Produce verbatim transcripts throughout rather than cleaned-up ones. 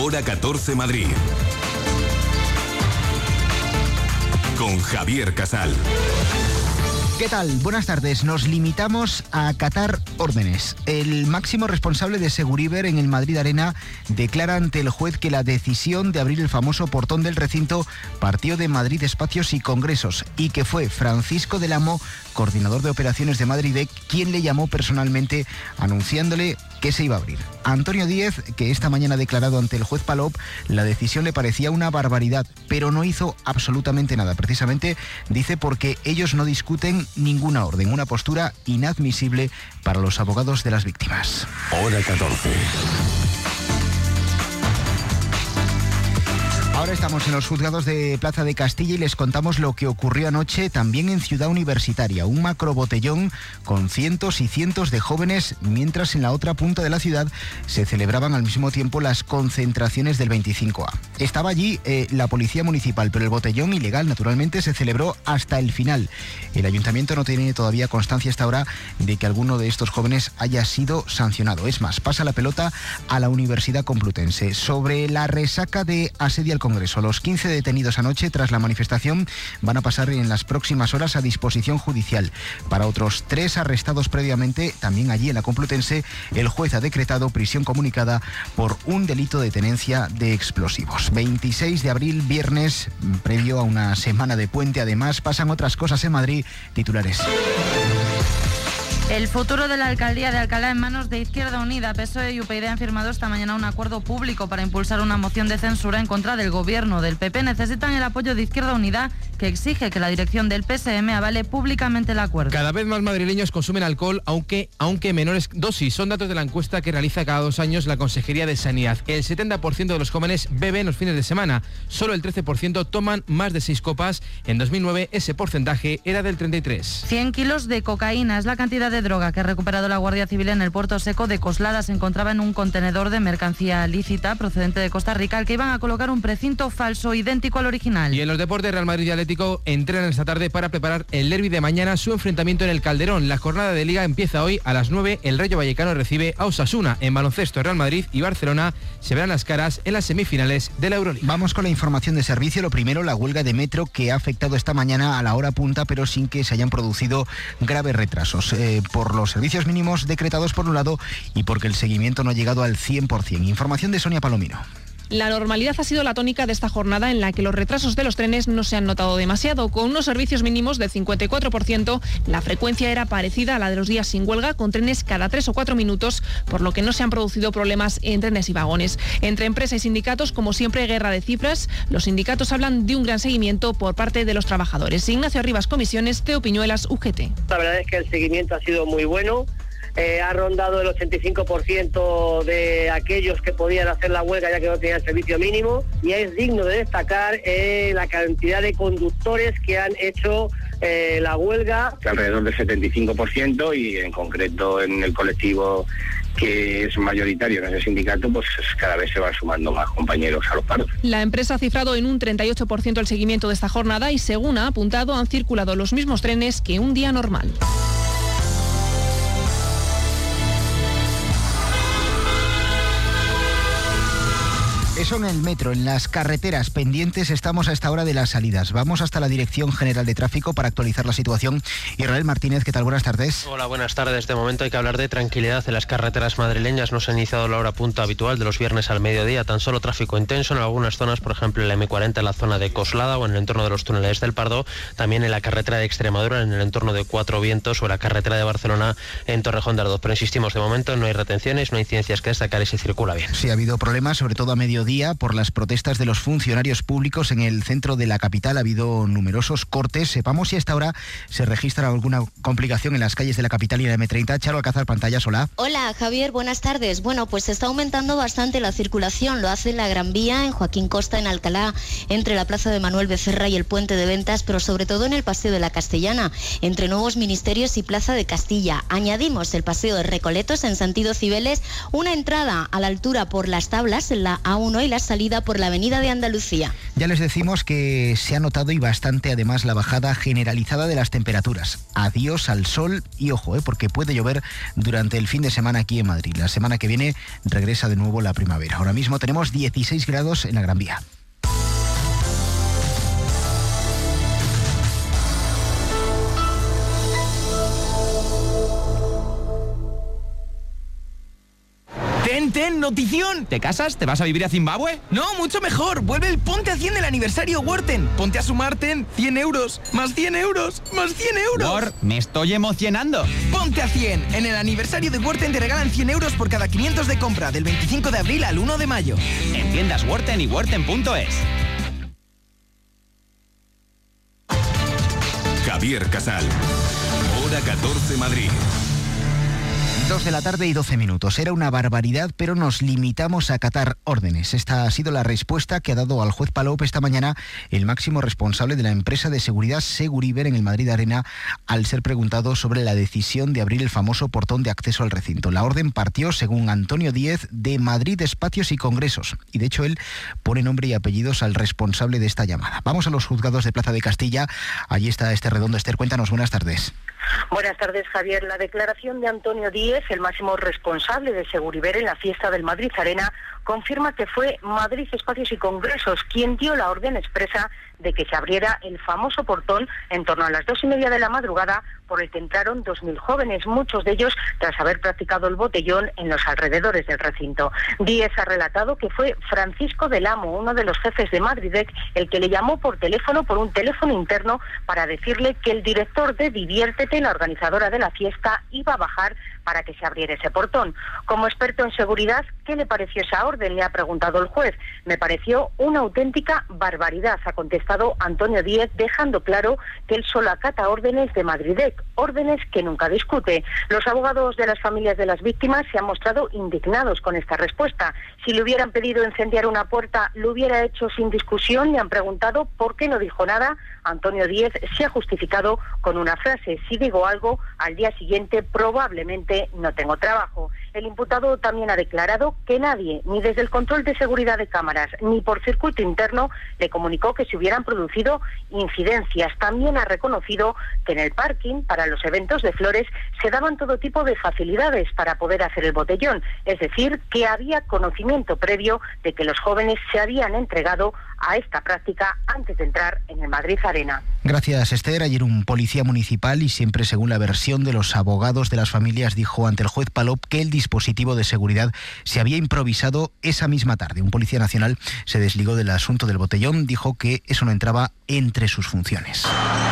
Hora catorce Madrid. Con Javier Casal. ¿Qué tal? Buenas tardes. Nos limitamos a acatar órdenes. El máximo responsable de Seguriber en el Madrid Arena declara ante el juez que la decisión de abrir el famoso portón del recinto partió de Madrid Espacios y Congresos y que fue Francisco del Amo, coordinador de operaciones de Madridec, quien le llamó personalmente anunciándole que se iba a abrir. A Antonio Díez, que esta mañana ha declarado ante el juez Palop, la decisión le parecía una barbaridad, pero no hizo absolutamente nada. Precisamente, dice, porque ellos no discuten ninguna orden, una postura inadmisible para los abogados de las víctimas. Hora catorce. Ahora estamos en los juzgados de Plaza de Castilla y les contamos lo que ocurrió anoche también en Ciudad Universitaria. Un macrobotellón con cientos y cientos de jóvenes, mientras en la otra punta de la ciudad se celebraban al mismo tiempo las concentraciones del veinticinco A. Estaba allí eh, la policía municipal, pero el botellón ilegal naturalmente se celebró hasta el final. El ayuntamiento no tiene todavía constancia hasta ahora de que alguno de estos jóvenes haya sido sancionado. Es más, pasa la pelota a la Universidad Complutense. Sobre la resaca de asedio al Congreso, los quince detenidos anoche tras la manifestación van a pasar en las próximas horas a disposición judicial. Para otros tres arrestados previamente, también allí en la Complutense, el juez ha decretado prisión comunicada por un delito de tenencia de explosivos. veintiséis de abril, viernes, previo a una semana de puente. Además, pasan otras cosas en Madrid. Titulares. El futuro de la alcaldía de Alcalá en manos de Izquierda Unida. P S O E y U P yD han firmado esta mañana un acuerdo público para impulsar una moción de censura en contra del gobierno del P P. Necesitan el apoyo de Izquierda Unida, que exige que la dirección del P S M avale públicamente el acuerdo. Cada vez más madrileños consumen alcohol, aunque, aunque menores dosis. Son datos de la encuesta que realiza cada dos años la Consejería de Sanidad. El setenta por ciento de los jóvenes beben los fines de semana. Solo el trece por ciento toman más de seis copas. En dos mil nueve ese porcentaje era del treinta y tres por ciento. cien kilos de cocaína es la cantidad de droga que ha recuperado la Guardia Civil en el puerto seco de Coslada. Se encontraba en un contenedor de mercancía lícita procedente de Costa Rica, al que iban a colocar un precinto falso idéntico al original. Y en los deportes, Real Madrid y Atlético entrenan esta tarde para preparar el derbi de mañana, su enfrentamiento en el Calderón. La jornada de Liga empieza hoy a las nueve. El Rayo Vallecano recibe a Osasuna. En baloncesto, Real Madrid y Barcelona se verán las caras en las semifinales de la Euroliga. Vamos con la información de servicio. Lo primero, la huelga de Metro, que ha afectado esta mañana a la hora punta, pero sin que se hayan producido graves retrasos. Eh, por los servicios mínimos decretados por un lado y porque el seguimiento no ha llegado al cien por ciento. Información de Sonia Palomino. La normalidad ha sido la tónica de esta jornada, en la que los retrasos de los trenes no se han notado demasiado. Con unos servicios mínimos del cincuenta y cuatro por ciento, la frecuencia era parecida a la de los días sin huelga, con trenes cada tres o cuatro minutos, por lo que no se han producido problemas en trenes y vagones. Entre empresa y sindicatos, como siempre, guerra de cifras. Los sindicatos hablan de un gran seguimiento por parte de los trabajadores. Ignacio Arribas, Comisiones, Teo Piñuelas, U G T. La verdad es que el seguimiento ha sido muy bueno. Eh, ha rondado el ochenta y cinco por ciento de aquellos que podían hacer la huelga ya que no tenían servicio mínimo, y es digno de destacar eh, la cantidad de conductores que han hecho eh, la huelga. Alrededor del setenta y cinco por ciento, y en concreto en el colectivo que es mayoritario en ese sindicato, pues cada vez se van sumando más compañeros a los paros. La empresa ha cifrado en un treinta y ocho por ciento el seguimiento de esta jornada y, según ha apuntado, han circulado los mismos trenes que un día normal. Eso en el metro. En las carreteras pendientes estamos a esta hora de las salidas. Vamos hasta la Dirección General de Tráfico para actualizar la situación. Israel Martínez, ¿qué tal? Buenas tardes. Hola, buenas tardes. De momento hay que hablar de tranquilidad en las carreteras madrileñas. No se ha iniciado la hora punta habitual de los viernes al mediodía. Tan solo tráfico intenso en algunas zonas, por ejemplo en la eme cuarenta en la zona de Coslada o en el entorno de los túneles del Pardo. También en la carretera de Extremadura, en el entorno de Cuatro Vientos, o en la carretera de Barcelona en Torrejón de Ardoz. Pero insistimos, de momento no hay retenciones, no hay incidencias que destacar y se circula bien. Sí, ha habido problemas, sobre todo a mediodía, por las protestas de los funcionarios públicos en el centro de la capital. Ha habido numerosos cortes. Sepamos si hasta ahora se registra alguna complicación en las calles de la capital y en la eme treinta. Charo Alcázar, pantallas, hola. Hola, Javier, buenas tardes. Bueno, pues está aumentando bastante la circulación. Lo hace la Gran Vía en Joaquín Costa, en Alcalá, entre la plaza de Manuel Becerra y el puente de Ventas, pero sobre todo en el paseo de la Castellana, entre Nuevos Ministerios y Plaza de Castilla. Añadimos el paseo de Recoletos en sentido Cibeles, una entrada a la altura por las tablas en la a uno y y la salida por la avenida de Andalucía. Ya les decimos que se ha notado y bastante además la bajada generalizada de las temperaturas. Adiós al sol y ojo, eh, porque puede llover durante el fin de semana aquí en Madrid. La semana que viene regresa de nuevo la primavera. Ahora mismo tenemos dieciséis grados en la Gran Vía. Ten, ten, notición. ¿Te casas? ¿Te vas a vivir a Zimbabue? No, mucho mejor. Vuelve el Ponte a cien del aniversario Worten. Ponte a sumar ten, cien euros, más cien euros, más cien euros. War, me estoy emocionando. Ponte a cien. En el aniversario de Worten te regalan cien euros por cada quinientos de compra del veinticinco de abril al uno de mayo. En tiendas Worten y worten punto es. Javier Casal. Hora catorce Madrid. Dos de la tarde y doce minutos. Era una barbaridad, pero nos limitamos a acatar órdenes. Esta ha sido la respuesta que ha dado al juez Palop esta mañana el máximo responsable de la empresa de seguridad Seguriber en el Madrid Arena, al ser preguntado sobre la decisión de abrir el famoso portón de acceso al recinto. La orden partió, según Antonio Díez, de Madrid Espacios y Congresos. Y de hecho él pone nombre y apellidos al responsable de esta llamada. Vamos a los juzgados de Plaza de Castilla. Allí está Esther Redondo. Esther, cuéntanos. Buenas tardes. Buenas tardes, Javier. La declaración de Antonio Díez, el máximo responsable de Seguriber en la fiesta del Madrid Arena, confirma que fue Madrid Espacios y Congresos quien dio la orden expresa de que se abriera el famoso portón en torno a las dos y media de la madrugada, por el que entraron dos mil jóvenes, muchos de ellos tras haber practicado el botellón en los alrededores del recinto. Díez ha relatado que fue Francisco del Amo, uno de los jefes de Madridec, el que le llamó por teléfono, por un teléfono interno, para decirle que el director de Diviértete, la organizadora de la fiesta, iba a bajar para que se abriera ese portón. Como experto en seguridad, ¿qué le pareció esa orden?, le ha preguntado el juez. Me pareció una auténtica barbaridad, ha contestado Antonio Díez, dejando claro que él solo acata órdenes de Madridec, órdenes que nunca discute. Los abogados de las familias de las víctimas se han mostrado indignados con esta respuesta. Si le hubieran pedido incendiar una puerta, lo hubiera hecho sin discusión. Le han preguntado por qué no dijo nada. Antonio Díez se ha justificado con una frase: si digo algo, al día siguiente probablemente no tengo trabajo. El imputado también ha declarado que nadie, ni desde el control de seguridad de cámaras, ni por circuito interno, le comunicó que se hubieran producido incidencias. También ha reconocido que en el parking, para los eventos de flores, se daban todo tipo de facilidades para poder hacer el botellón. Es decir, que había conocimiento previo de que los jóvenes se habían entregado a esta práctica antes de entrar en el Madrid Arena. Gracias, Esther. Ayer un policía municipal, y siempre según la versión de los abogados de las familias, dijo ante el juez Palop que el dispositivo de seguridad se había improvisado esa misma tarde. Un policía nacional se desligó del asunto del botellón, dijo que eso no entraba entre sus funciones.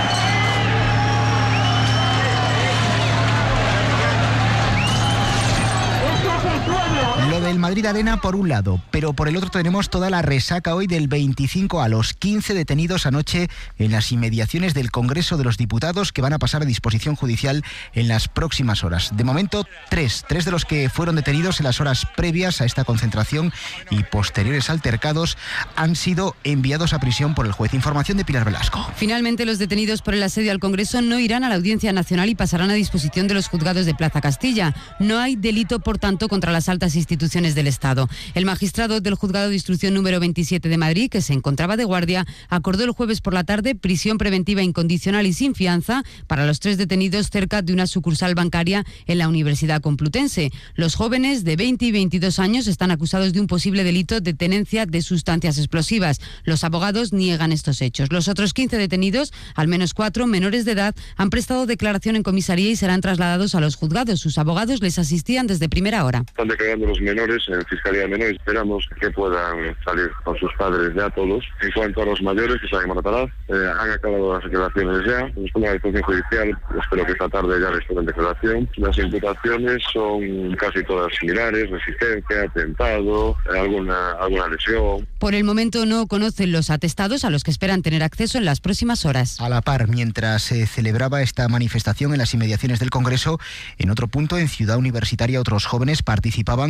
Lo del Madrid Arena por un lado, pero por el otro tenemos toda la resaca hoy del veinticinco a los quince detenidos anoche en las inmediaciones del Congreso de los Diputados, que van a pasar a disposición judicial en las próximas horas. De momento, tres, tres de los que fueron detenidos en las horas previas a esta concentración y posteriores altercados han sido enviados a prisión por el juez. Información de Pilar Velasco. Finalmente, los detenidos por el asedio al Congreso no irán a la Audiencia Nacional y pasarán a disposición de los juzgados de Plaza Castilla. No hay delito, por tanto, contra las altas instituciones del Estado. El magistrado del Juzgado de Instrucción número veintisiete de Madrid, que se encontraba de guardia, acordó el jueves por la tarde prisión preventiva incondicional y sin fianza para los tres detenidos cerca de una sucursal bancaria en la Universidad Complutense. Los jóvenes de veinte y veintidós años están acusados de un posible delito de tenencia de sustancias explosivas. Los abogados niegan estos hechos. Los otros quince detenidos, al menos cuatro menores de edad, han prestado declaración en comisaría y serán trasladados a los juzgados. Sus abogados les asistían desde primera hora. Están declarando los menores en Fiscalía de Menores. Esperamos que puedan salir con sus padres ya todos. En cuanto a los mayores que salen a Moratalaz, eh, han acabado las declaraciones ya. Después de la declaración judicial, espero que esta tarde ya les tomen declaración. Las imputaciones son casi todas similares: resistencia, atentado, alguna, alguna lesión. Por el momento no conocen los atestados a los que esperan tener acceso en las próximas horas. A la par, mientras se celebraba esta manifestación en las inmediaciones del Congreso, en otro punto, en Ciudad Universitaria, otros jóvenes participaban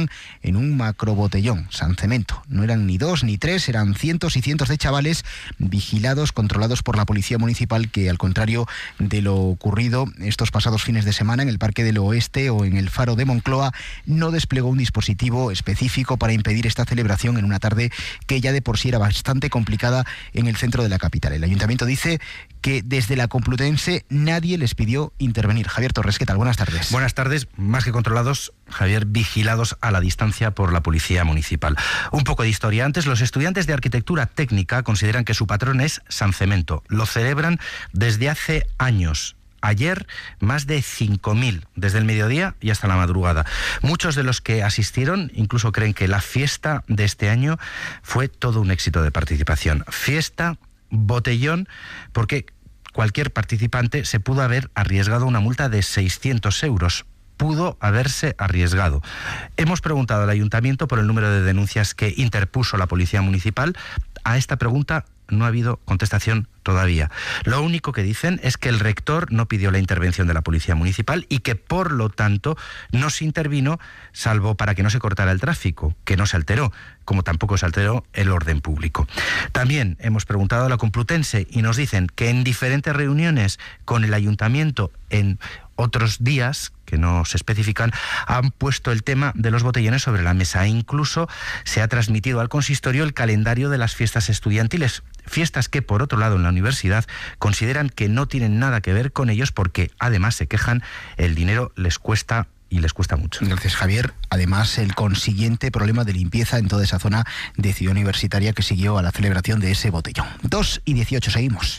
en un macrobotellón, San Cemento. No eran ni dos ni tres, eran cientos y cientos de chavales vigilados, controlados por la Policía Municipal, que al contrario de lo ocurrido estos pasados fines de semana en el Parque del Oeste o en el Faro de Moncloa, no desplegó un dispositivo específico para impedir esta celebración en una tarde que ya de por sí era bastante complicada en el centro de la capital. El Ayuntamiento dice que desde la Complutense nadie les pidió intervenir. Javier Torres, ¿qué tal? Buenas tardes. Buenas tardes. Más que controlados, Javier, vigilados a la distancia por la Policía Municipal. Un poco de historia. Antes, los estudiantes de Arquitectura Técnica consideran que su patrón es San Cemento. Lo celebran desde hace años. Ayer, más de cinco mil, desde el mediodía y hasta la madrugada. Muchos de los que asistieron incluso creen que la fiesta de este año fue todo un éxito de participación. Fiesta, botellón, porque cualquier participante se pudo haber arriesgado una multa de seiscientos euros. Pudo haberse arriesgado. Hemos preguntado al Ayuntamiento por el número de denuncias que interpuso la Policía Municipal. A esta pregunta no ha habido contestación todavía. Lo único que dicen es que el rector no pidió la intervención de la Policía Municipal y que, por lo tanto, no se intervino, salvo para que no se cortara el tráfico, que no se alteró, como tampoco se alteró el orden público. También hemos preguntado a la Complutense y nos dicen que en diferentes reuniones con el Ayuntamiento en otros días, que no se especifican, han puesto el tema de los botellones sobre la mesa. E incluso se ha transmitido al consistorio el calendario de las fiestas estudiantiles. Fiestas que, por otro lado, en la universidad consideran que no tienen nada que ver con ellos porque, además, se quejan, el dinero les cuesta y les cuesta mucho. Gracias, Javier. Además, el consiguiente problema de limpieza en toda esa zona de Ciudad Universitaria que siguió a la celebración de ese botellón. dos y dieciocho, seguimos.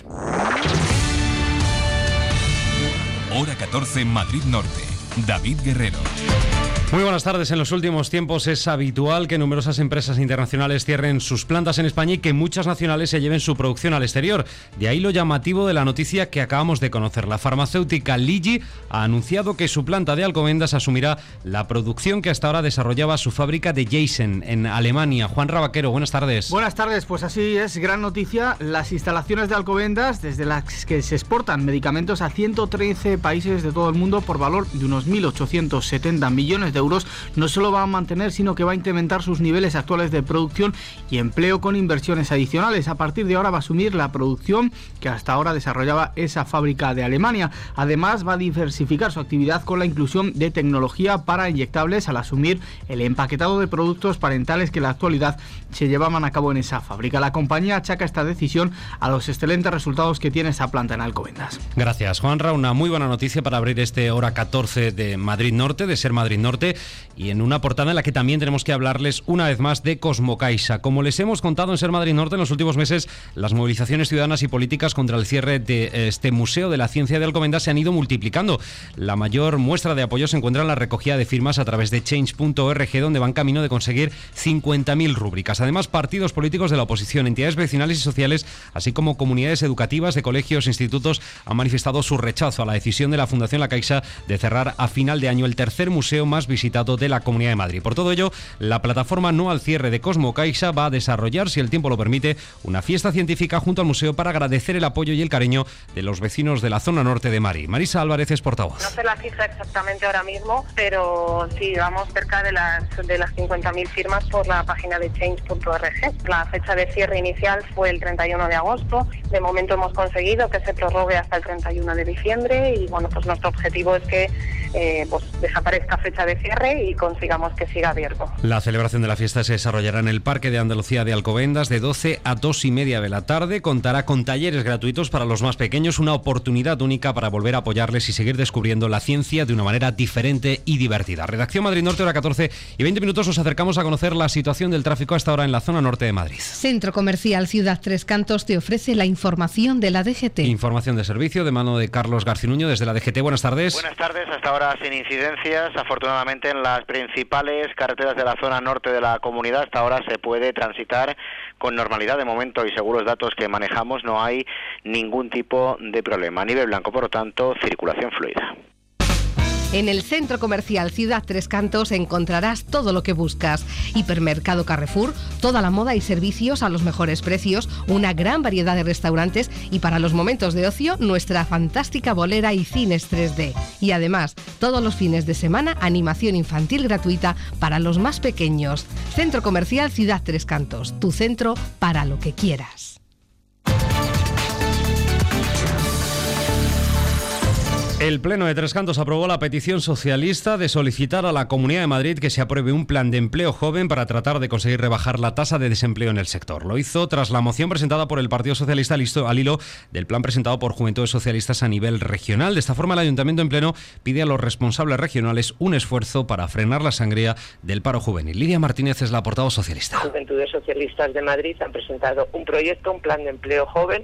Hora catorce, Madrid Norte. David Guerrero. Muy buenas tardes. En los últimos tiempos es habitual que numerosas empresas internacionales cierren sus plantas en España y que muchas nacionales se lleven su producción al exterior. De ahí lo llamativo de la noticia que acabamos de conocer. La farmacéutica Ligi ha anunciado que su planta de Alcobendas asumirá la producción que hasta ahora desarrollaba su fábrica de Gießen, en Alemania. Juan Rabaquero, buenas tardes. Buenas tardes, pues así es, gran noticia. Las instalaciones de Alcobendas, desde las que se exportan medicamentos a ciento trece países de todo el mundo por valor de unos mil ochocientos setenta millones de euros, no solo va a mantener, sino que va a incrementar sus niveles actuales de producción y empleo con inversiones adicionales. A partir de ahora va a asumir la producción que hasta ahora desarrollaba esa fábrica de Alemania. Además, va a diversificar su actividad con la inclusión de tecnología para inyectables al asumir el empaquetado de productos parentales que en la actualidad se llevaban a cabo en esa fábrica. La compañía achaca esta decisión a los excelentes resultados que tiene esa planta en Alcobendas. Gracias, Juanra. Una muy buena noticia para abrir este Hora catorce de Madrid Norte, de Ser Madrid Norte, y en una portada en la que también tenemos que hablarles una vez más de Cosmocaixa. Como les hemos contado en Ser Madrid Norte, en los últimos meses las movilizaciones ciudadanas y políticas contra el cierre de este Museo de la Ciencia de Alcobendas se han ido multiplicando. La mayor muestra de apoyo se encuentra en la recogida de firmas a través de change punto org, donde van camino de conseguir cincuenta mil rúbricas. Además, partidos políticos de la oposición, entidades vecinales y sociales, así como comunidades educativas de colegios e institutos han manifestado su rechazo a la decisión de la Fundación La Caixa de cerrar a final de año el tercer museo más visitado de la Comunidad de Madrid. Por todo ello, la plataforma No al Cierre de Cosmocaixa va a desarrollar, si el tiempo lo permite, una fiesta científica junto al museo para agradecer el apoyo y el cariño de los vecinos de la zona norte de Madrid. Marisa Álvarez es portavoz. No sé la cifra exactamente ahora mismo, pero sí, vamos cerca de las de las cincuenta mil firmas por la página de change punto org. La fecha de cierre inicial fue el treinta y uno de agosto. De momento hemos conseguido que se prorrogue hasta el treinta y uno de diciembre y bueno, pues nuestro objetivo es que eh, pues desaparezca fecha de cierre y consigamos que siga abierto. La celebración de la fiesta se desarrollará en el Parque de Andalucía de Alcobendas de doce a dos y media de la tarde. Contará con talleres gratuitos para los más pequeños, una oportunidad única para volver a apoyarles y seguir descubriendo la ciencia de una manera diferente y divertida. Redacción Madrid Norte, hora catorce y veinte minutos. Nos acercamos a conocer la situación del tráfico hasta ahora en la zona norte de Madrid. Centro Comercial Ciudad Tres Cantos te ofrece la información de la D G T. Información de servicio de mano de Carlos Garcinuño desde la D G T. Buenas tardes. Buenas tardes. Hasta ahora sin incidencias. Afortunadamente en las principales carreteras de la zona norte de la comunidad hasta ahora se puede transitar con normalidad. De momento y según los datos que manejamos no hay ningún tipo de problema. A nivel blanco, por lo tanto, circulación fluida. En el Centro Comercial Ciudad Tres Cantos encontrarás todo lo que buscas. Hipermercado Carrefour, toda la moda y servicios a los mejores precios, una gran variedad de restaurantes y para los momentos de ocio, nuestra fantástica bolera y cines tres D. Y además, todos los fines de semana, animación infantil gratuita para los más pequeños. Centro Comercial Ciudad Tres Cantos, tu centro para lo que quieras. El Pleno de Tres Cantos aprobó la petición socialista de solicitar a la Comunidad de Madrid que se apruebe un plan de empleo joven para tratar de conseguir rebajar la tasa de desempleo en el sector. Lo hizo tras la moción presentada por el Partido Socialista al hilo del plan presentado por Juventudes Socialistas a nivel regional. De esta forma, el Ayuntamiento en Pleno pide a los responsables regionales un esfuerzo para frenar la sangría del paro juvenil. Lidia Martínez es la portavoz socialista. Juventudes Socialistas de Madrid han presentado un proyecto, un plan de empleo joven,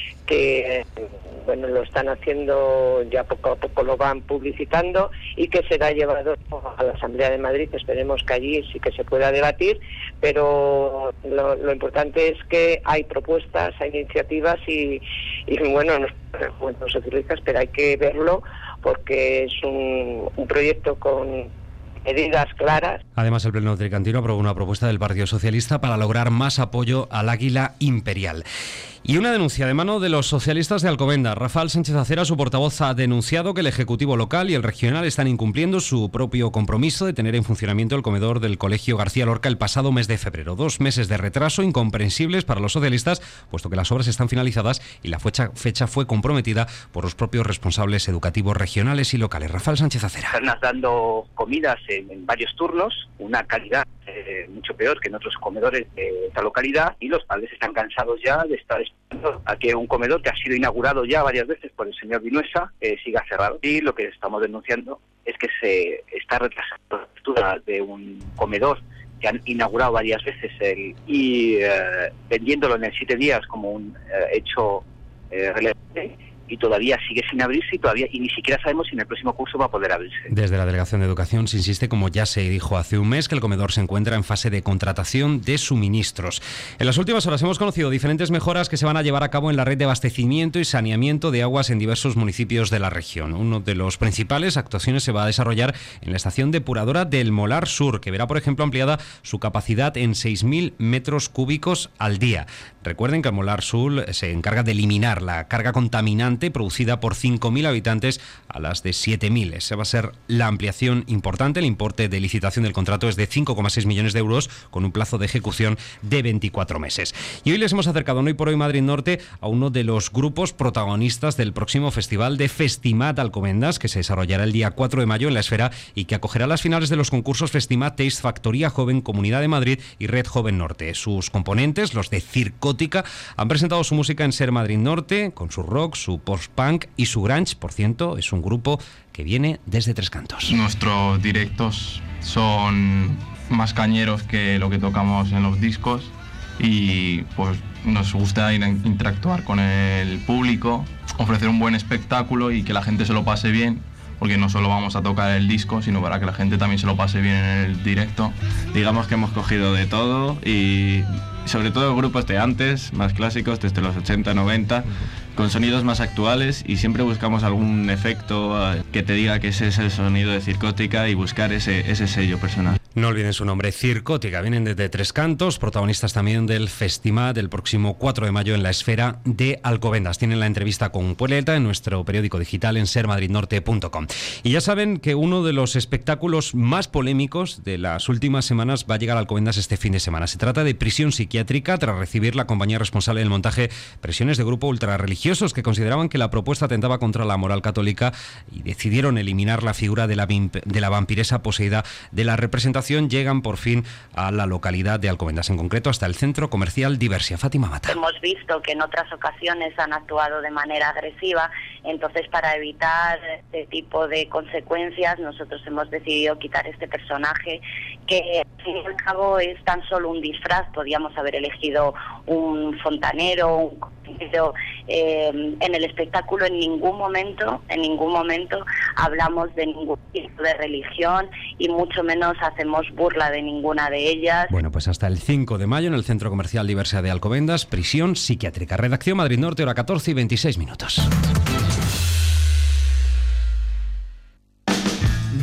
que bueno, lo están haciendo, ya poco a poco lo van publicitando y que será llevado a la Asamblea de Madrid. Esperemos que allí sí que se pueda debatir, pero lo, lo importante es que hay propuestas, hay iniciativas y, y bueno, nosotros socialistas, pero hay que verlo porque es un, un proyecto con medidas claras. Además, el Pleno Tricantino aprobó una propuesta del Partido Socialista para lograr más apoyo al águila imperial. Y una denuncia de mano de los socialistas de Alcobendas. Rafael Sánchez Acera, su portavoz, ha denunciado que el Ejecutivo local y el regional están incumpliendo su propio compromiso de tener en funcionamiento el comedor del Colegio García Lorca el pasado mes de febrero. Dos meses de retraso incomprensibles para los socialistas, puesto que las obras están finalizadas y la fecha, fecha fue comprometida por los propios responsables educativos regionales y locales. Rafael Sánchez Acera. Están dando comidas en, en varios turnos, una calidad eh, mucho peor que en otros comedores de esta localidad, y los padres están cansados ya de estar esperando a que un comedor que ha sido inaugurado ya varias veces por el señor Vinuesa eh, siga cerrado. Y lo que estamos denunciando es que se está retrasando la apertura de un comedor que han inaugurado varias veces el, y eh, vendiéndolo en el siete días como un eh, hecho eh, relevante, y todavía sigue sin abrirse y todavía y ni siquiera sabemos si en el próximo curso va a poder abrirse. Desde la Delegación de Educación se insiste, como ya se dijo hace un mes, que el comedor se encuentra en fase de contratación de suministros. En las últimas horas hemos conocido diferentes mejoras que se van a llevar a cabo en la red de abastecimiento y saneamiento de aguas en diversos municipios de la región. Uno de los principales actuaciones se va a desarrollar en la estación depuradora del Molar Sur, que verá, por ejemplo, ampliada su capacidad en seis mil metros cúbicos al día. Recuerden que el Molar Sur se encarga de eliminar la carga contaminante producida por cinco mil habitantes a las de siete mil. Esa va a ser la ampliación importante. El importe de licitación del contrato es de cinco coma seis millones de euros con un plazo de ejecución de veinticuatro meses. Y hoy les hemos acercado en Hoy por Hoy Madrid Norte a uno de los grupos protagonistas del próximo festival de Festimat Alcobendas, que se desarrollará el día cuatro de mayo en la Esfera y que acogerá las finales de los concursos Festimat Taste, Factoría Joven, Comunidad de Madrid y Red Joven Norte. Sus componentes, los de Circótica, han presentado su música en Ser Madrid Norte, con su rock, su post-punk y su grunge. Por cierto, es un grupo que viene desde Tres Cantos. Nuestros directos son más cañeros que lo que tocamos en los discos y pues nos gusta ir a interactuar con el público, ofrecer un buen espectáculo y que la gente se lo pase bien, porque no solo vamos a tocar el disco, sino para que la gente también se lo pase bien en el directo. Digamos que hemos cogido de todo y sobre todo grupos de antes, más clásicos, desde los ochenta, noventa, con sonidos más actuales, y siempre buscamos algún efecto que te diga que ese es el sonido de Circótica y buscar ese, ese sello personal. No olviden su nombre, Circótica. Vienen desde Tres Cantos, protagonistas también del Festimat del próximo cuatro de mayo en la Esfera de Alcobendas. Tienen la entrevista con Pueleta en nuestro periódico digital en ser madrid norte punto com. Y ya saben que uno de los espectáculos más polémicos de las últimas semanas va a llegar a Alcobendas este fin de semana. Se trata de Prisión Psiquiátrica, tras recibir la compañía responsable del montaje presiones de grupo ultrarreligiosos que consideraban que la propuesta atentaba contra la moral católica y decidieron eliminar la figura de la, de la vampiresa poseída de la representación. Llegan por fin a la localidad de Alcobendas, en concreto hasta el centro comercial Diversia. Fátima Mata. Hemos visto que en otras ocasiones han actuado de manera agresiva, entonces para evitar este tipo de consecuencias nosotros hemos decidido quitar este personaje que al fin y al cabo es tan solo un disfraz. Podíamos haber elegido un fontanero, un cocinero. Eh, en el espectáculo en ningún momento, en ningún momento hablamos de ningún tipo de religión y mucho menos hacemos burla de ninguna de ellas. Bueno, pues hasta el cinco de mayo en el Centro Comercial Diversia de Alcobendas, Prisión Psiquiátrica. Redacción Madrid Norte, hora catorce y veintiséis minutos.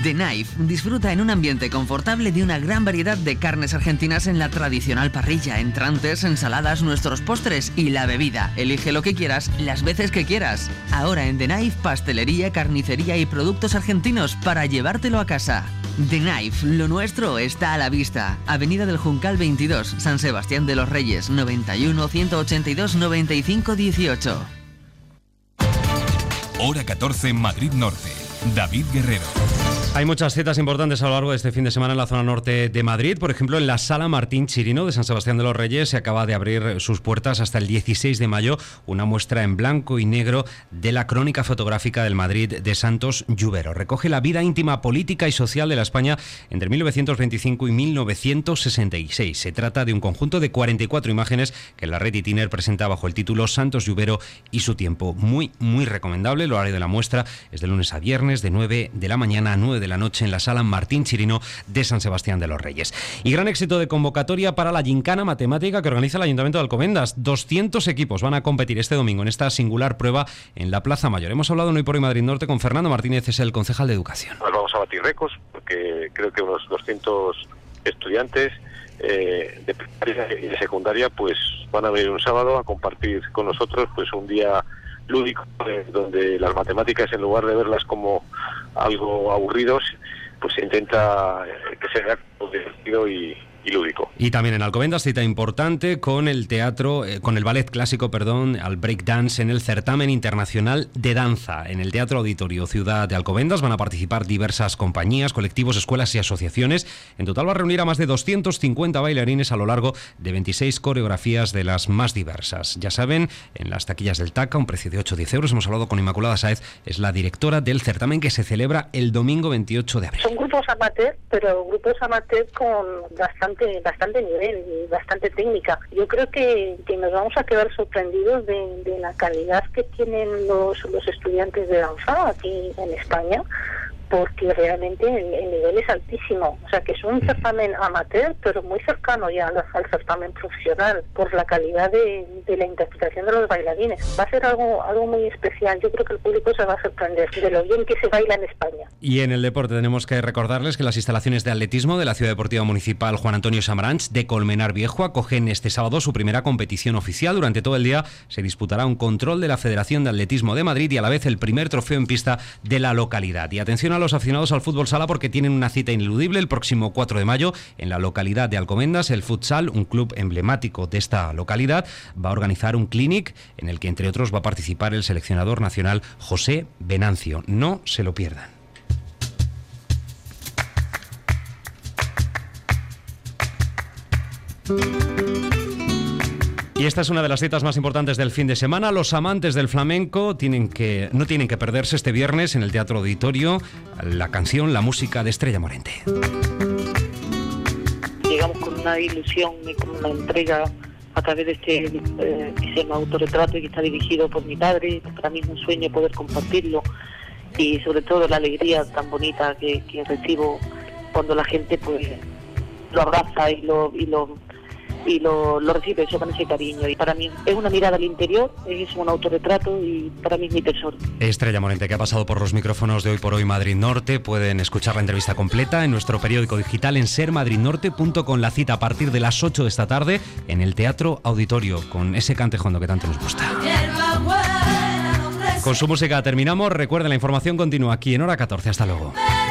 The Knife. Disfruta en un ambiente confortable de una gran variedad de carnes argentinas en la tradicional parrilla, entrantes, ensaladas, nuestros postres y la bebida. Elige lo que quieras, las veces que quieras. Ahora en The Knife, pastelería, carnicería y productos argentinos para llevártelo a casa. The Knife, lo nuestro está a la vista. Avenida del Juncal veintidós, San Sebastián de los Reyes, noventa y uno, ciento ochenta y dos, noventa y cinco, dieciocho. Hora catorce, Madrid Norte. David Guerrero. Hay muchas citas importantes a lo largo de este fin de semana en la zona norte de Madrid. Por ejemplo, en la Sala Martín Chirino de San Sebastián de los Reyes se acaba de abrir sus puertas hasta el dieciséis de mayo una muestra en blanco y negro de la crónica fotográfica del Madrid de Santos Lluvero. Recoge la vida íntima, política y social de la España entre mil novecientos veinticinco y mil novecientos sesenta y seis. Se trata de un conjunto de cuarenta y cuatro imágenes que la red Itiner presenta bajo el título Santos Lluvero y su tiempo. Muy, muy recomendable. El horario de la muestra es de lunes a viernes de nueve de la mañana a nueve de la noche en la Sala Martín Chirino de San Sebastián de los Reyes. Y gran éxito de convocatoria para la gincana matemática que organiza el Ayuntamiento de Alcobendas. doscientos equipos van a competir este domingo en esta singular prueba en la Plaza Mayor. Hemos hablado en Hoy por Hoy Madrid Norte con Fernando Martínez, es el concejal de Educación. Pues vamos a batir récords porque creo que unos doscientos estudiantes eh, de primaria y de secundaria pues van a venir un sábado a compartir con nosotros pues un día lúdico, eh, donde las matemáticas, en lugar de verlas como algo aburridos, pues se intenta eh, que sea divertido y, y lúdico. Y también en Alcobendas, cita importante con el teatro, eh, con el ballet clásico, perdón, al breakdance en el certamen internacional de danza. En el Teatro Auditorio Ciudad de Alcobendas van a participar diversas compañías, colectivos, escuelas y asociaciones. En total va a reunir a más de doscientos cincuenta bailarines a lo largo de veintiséis coreografías de las más diversas. Ya saben, en las taquillas del TACA, un precio de ocho a diez euros. Hemos hablado con Inmaculada Sáez, es la directora del certamen que se celebra el domingo veintiocho de abril. Son grupos amateur, pero grupos amateur con bastante bastante nivel y bastante técnica. Yo creo que, que nos vamos a quedar sorprendidos de, de la calidad que tienen los, los estudiantes de danza aquí en España, porque realmente el, el nivel es altísimo. O sea, que es un certamen amateur, pero muy cercano ya al, al certamen profesional, por la calidad de, de la interpretación de los bailarines. Va a ser algo, algo muy especial. Yo creo que el público se va a sorprender de lo bien que se baila en España. Y en el deporte tenemos que recordarles que las instalaciones de atletismo de la Ciudad Deportiva Municipal Juan Antonio Samaranch de Colmenar Viejo acogen este sábado su primera competición oficial. Durante todo el día se disputará un control de la Federación de Atletismo de Madrid y a la vez el primer trofeo en pista de la localidad. Y atención a los aficionados al fútbol sala porque tienen una cita ineludible el próximo cuatro de mayo en la localidad de Alcobendas. El futsal, un club emblemático de esta localidad, va a organizar un clinic en el que entre otros va a participar el seleccionador nacional José Venancio. No se lo pierdan. Y esta es una de las citas más importantes del fin de semana. Los amantes del flamenco tienen que, no tienen que perderse este viernes en el Teatro Auditorio la canción, la música de Estrella Morente. Llegamos con una ilusión y con una entrega a través de este eh, que se llama autorretrato y que está dirigido por mi padre. Para mí es un sueño poder compartirlo y sobre todo la alegría tan bonita que, que recibo cuando la gente pues lo abraza y lo... Y lo y lo, lo recibe eso con ese cariño, y para mí es una mirada al interior, es un autorretrato y para mí es mi tesoro. Estrella Morente, que ha pasado por los micrófonos de Hoy por Hoy Madrid Norte. Pueden escuchar la entrevista completa en nuestro periódico digital en ser madrid norte punto com. La cita a partir de las ocho de esta tarde en el Teatro Auditorio con ese cantejondo que tanto nos gusta. Con su música terminamos. Recuerden, la información continúa aquí en Hora catorce. Hasta luego.